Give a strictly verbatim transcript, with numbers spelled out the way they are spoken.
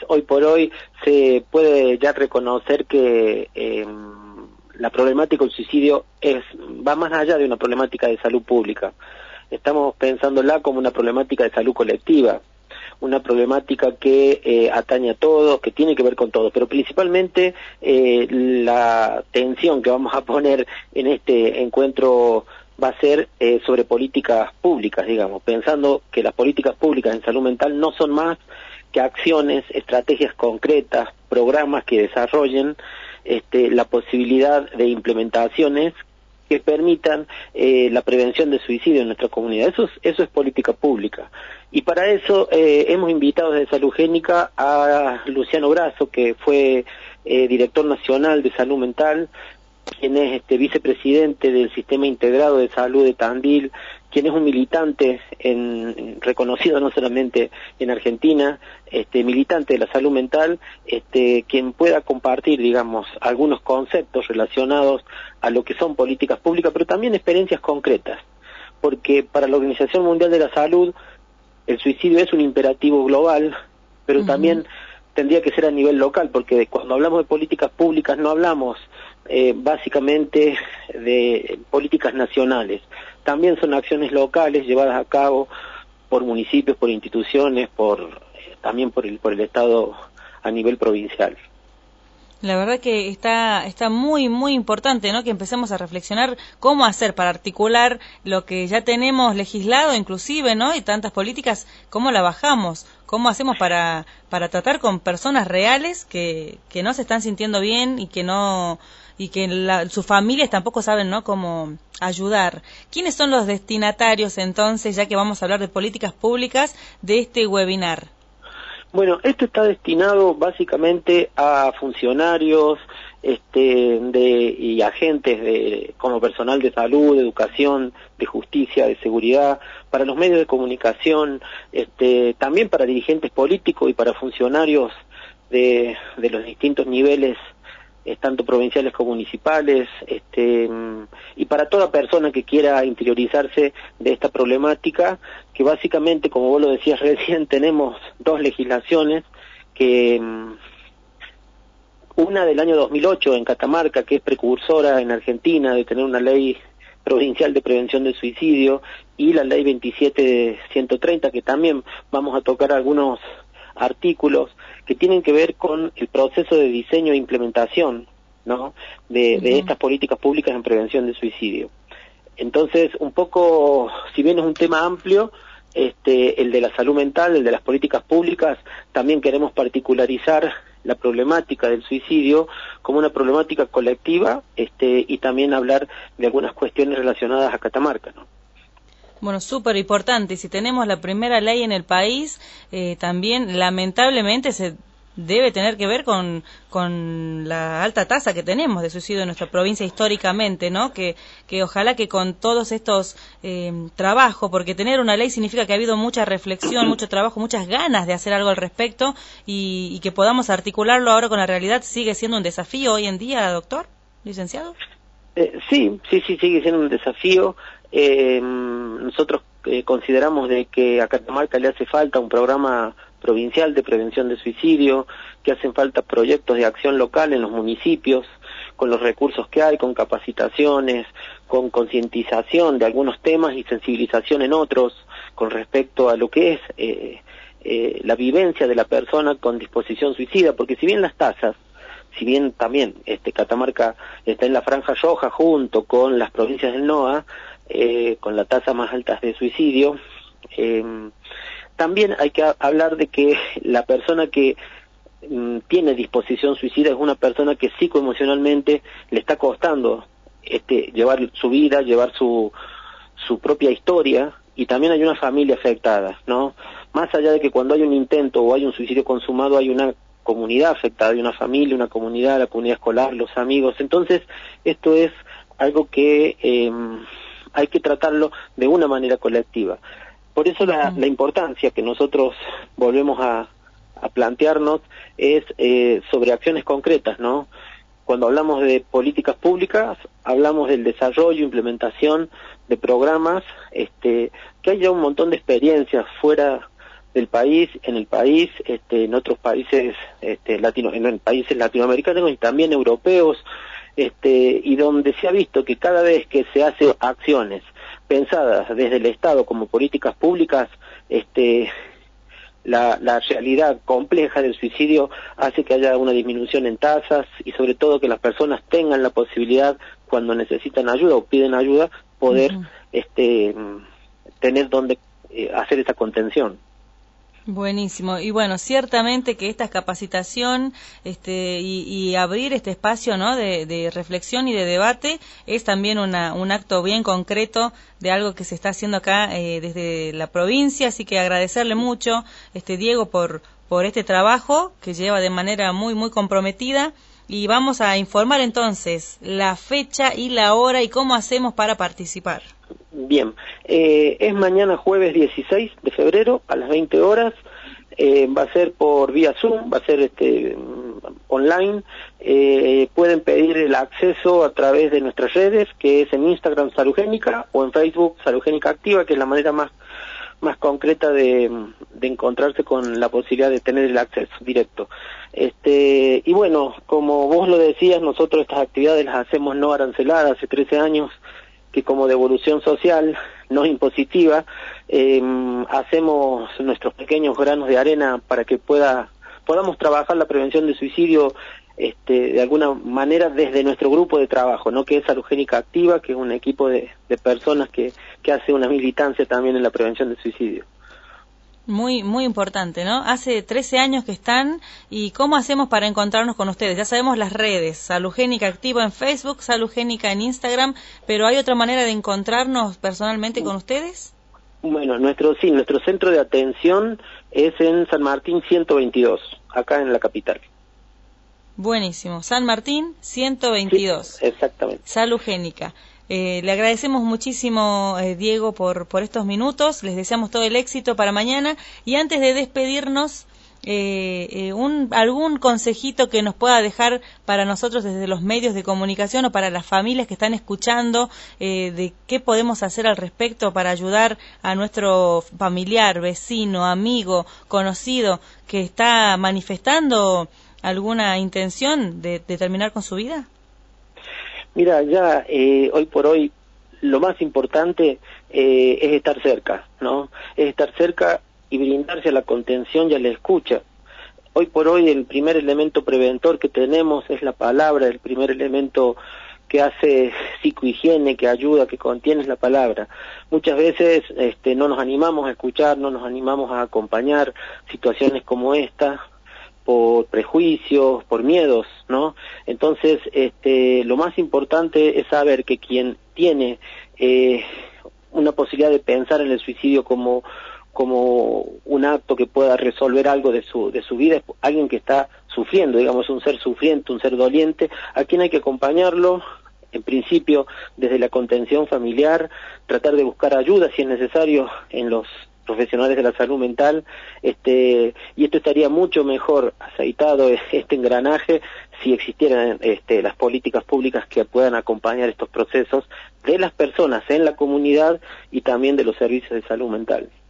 hoy por hoy se puede ya reconocer que eh, la problemática del suicidio es va más allá de una problemática de salud pública. Estamos pensándola como una problemática de salud colectiva, una problemática que eh, atañe a todos, que tiene que ver con todos, pero principalmente eh, la tensión que vamos a poner en este encuentro va a ser eh, sobre políticas públicas, digamos, pensando que las políticas públicas en salud mental no son más que acciones, estrategias concretas, programas que desarrollen este, la posibilidad de implementaciones que permitan eh, la prevención de suicidio en nuestra comunidad. Eso es, eso es política pública. Y para eso eh, hemos invitado desde Salugénica a Luciano Grasso, que fue eh, director nacional de salud mental, quien es este vicepresidente del Sistema Integrado de Salud de Tandil, quien es un militante en, reconocido no solamente en Argentina, este militante de la salud mental, este quien pueda compartir, digamos, algunos conceptos relacionados a lo que son políticas públicas, pero también experiencias concretas, porque para la Organización Mundial de la Salud el suicidio es un imperativo global, pero uh-huh. también tendría que ser a nivel local, porque cuando hablamos de políticas públicas no hablamos eh, básicamente de políticas nacionales, también son acciones locales llevadas a cabo por municipios, por instituciones, por eh, también por el, por el Estado a nivel provincial. La verdad que está está muy, muy importante, ¿no?, que empecemos a reflexionar cómo hacer para articular lo que ya tenemos legislado, inclusive, ¿no?, y tantas políticas, cómo la bajamos, cómo hacemos para para tratar con personas reales que que no se están sintiendo bien y que no y que la, sus familias tampoco saben, ¿no?, cómo ayudar. ¿Quiénes son los destinatarios, entonces, ya que vamos a hablar de políticas públicas, de este webinar? Bueno, esto está destinado básicamente a funcionarios este, de, y agentes de, como personal de salud, de educación, de justicia, de seguridad, para los medios de comunicación, este, también para dirigentes políticos y para funcionarios de, de los distintos niveles, eh, tanto provinciales como municipales, este, y para toda persona que quiera interiorizarse de esta problemática, que básicamente, como vos lo decías recién, tenemos dos legislaciones, que una del año dos mil ocho en Catamarca, que es precursora en Argentina de tener una ley provincial de prevención del suicidio, y la ley veintisiete ciento treinta, que también vamos a tocar algunos artículos que tienen que ver con el proceso de diseño e implementación, ¿no?, de, de estas políticas públicas en prevención de suicidio. Entonces, un poco, si bien es un tema amplio, este, el de la salud mental, el de las políticas públicas, también queremos particularizar la problemática del suicidio como una problemática colectiva, este, y también hablar de algunas cuestiones relacionadas a Catamarca, ¿no? Bueno, súper importante. Si tenemos la primera ley en el país, eh, también lamentablemente se debe tener que ver con, con la alta tasa que tenemos de suicidio en nuestra provincia históricamente, ¿no? Que, que ojalá que con todos estos eh, trabajos, porque tener una ley significa que ha habido mucha reflexión, mucho trabajo, muchas ganas de hacer algo al respecto y, y que podamos articularlo ahora con la realidad. ¿Sigue siendo un desafío hoy en día, doctor, licenciado? Eh, sí, sí, sí, sigue siendo un desafío. Eh, nosotros eh, consideramos de que a Catamarca le hace falta un programa provincial de prevención de suicidio, que hacen falta proyectos de acción local en los municipios, con los recursos que hay, con capacitaciones, con concientización de algunos temas y sensibilización en otros, con respecto a lo que es eh, eh, la vivencia de la persona con disposición suicida, porque si bien las tasas, si bien también este Catamarca está en la franja roja junto con las provincias del NOA, eh, con la tasa más alta de suicidio, eh, también hay que hablar de que la persona que mm, tiene disposición suicida es una persona que psicoemocionalmente le está costando este, llevar su vida, llevar su, su propia historia, y también hay una familia afectada, ¿no? Más allá de que cuando hay un intento o hay un suicidio consumado hay una comunidad afectada, hay una familia, una comunidad, la comunidad escolar, los amigos. Entonces, esto es algo que eh, hay que tratarlo de una manera colectiva. Por eso la, la importancia que nosotros volvemos a, a plantearnos es eh, sobre acciones concretas, ¿no? Cuando hablamos de políticas públicas, hablamos del desarrollo, implementación de programas, este, que haya un montón de experiencias fuera del país, en el país, este, en otros países, este, latino, en países latinoamericanos y también europeos, este, y donde se ha visto que cada vez que se hacen acciones pensadas desde el Estado como políticas públicas, este, la, la realidad compleja del suicidio hace que haya una disminución en tasas y sobre todo que las personas tengan la posibilidad, cuando necesitan ayuda o piden ayuda, poder uh-huh. este, tener donde eh, hacer esa contención. Buenísimo. Y bueno, ciertamente que esta capacitación este, y, y abrir este espacio, ¿no?, de, de reflexión y de debate es también una, un acto bien concreto de algo que se está haciendo acá eh, desde la provincia, así que agradecerle mucho, este Diego, por, por este trabajo que lleva de manera muy, muy comprometida. Y vamos a informar entonces la fecha y la hora y cómo hacemos para participar. Bien, eh, es mañana jueves dieciséis de febrero a las veinte horas, eh, va a ser por vía Zoom, va a ser este online, eh, pueden pedir el acceso a través de nuestras redes, que es en Instagram Salugénica o en Facebook Salugénica Activa, que es la manera más más concreta de, de encontrarse con la posibilidad de tener el acceso directo. Este, y bueno, como vos lo decías, nosotros estas actividades las hacemos no aranceladas hace trece años, que como devolución social, no impositiva, eh, hacemos nuestros pequeños granos de arena para que pueda podamos trabajar la prevención del suicidio este, de alguna manera desde nuestro grupo de trabajo, ¿no?, que es Salugénica Activa, que es un equipo de, de personas que, que hace una militancia también en la prevención del suicidio. Muy, muy importante, ¿no? Hace trece años que están, y ¿cómo hacemos para encontrarnos con ustedes? Ya sabemos las redes, Salugénica Activa en Facebook, Salugénica en Instagram, pero ¿hay otra manera de encontrarnos personalmente con ustedes? Bueno, nuestro sí, nuestro centro de atención es en San Martín ciento veintidós, acá en la capital. Buenísimo, San Martín ciento veintidós. Sí, exactamente. Salugénica. Eh, le agradecemos muchísimo, eh, Diego, por, por estos minutos, les deseamos todo el éxito para mañana, y antes de despedirnos, eh, eh, un, algún consejito que nos pueda dejar para nosotros desde los medios de comunicación o para las familias que están escuchando, eh, de qué podemos hacer al respecto para ayudar a nuestro familiar, vecino, amigo, conocido que está manifestando alguna intención de, de terminar con su vida. Mira, ya eh, hoy por hoy lo más importante eh, es estar cerca, ¿no? Es estar cerca y brindarse a la contención y a la escucha. Hoy por hoy el primer elemento preventor que tenemos es la palabra, el primer elemento que hace psicohigiene, que ayuda, que contiene es la palabra. Muchas veces este, no nos animamos a escuchar, no nos animamos a acompañar situaciones como esta, por prejuicios, por miedos, ¿no? Entonces, este, lo más importante es saber que quien tiene eh, una posibilidad de pensar en el suicidio como como un acto que pueda resolver algo de su de su vida, es alguien que está sufriendo, digamos, un ser sufriente, un ser doliente, a quien hay que acompañarlo, en principio desde la contención familiar, tratar de buscar ayuda si es necesario en los profesionales de la salud mental, este, y esto estaría mucho mejor aceitado, este engranaje, si existieran este, las políticas públicas que puedan acompañar estos procesos de las personas en la comunidad y también de los servicios de salud mental.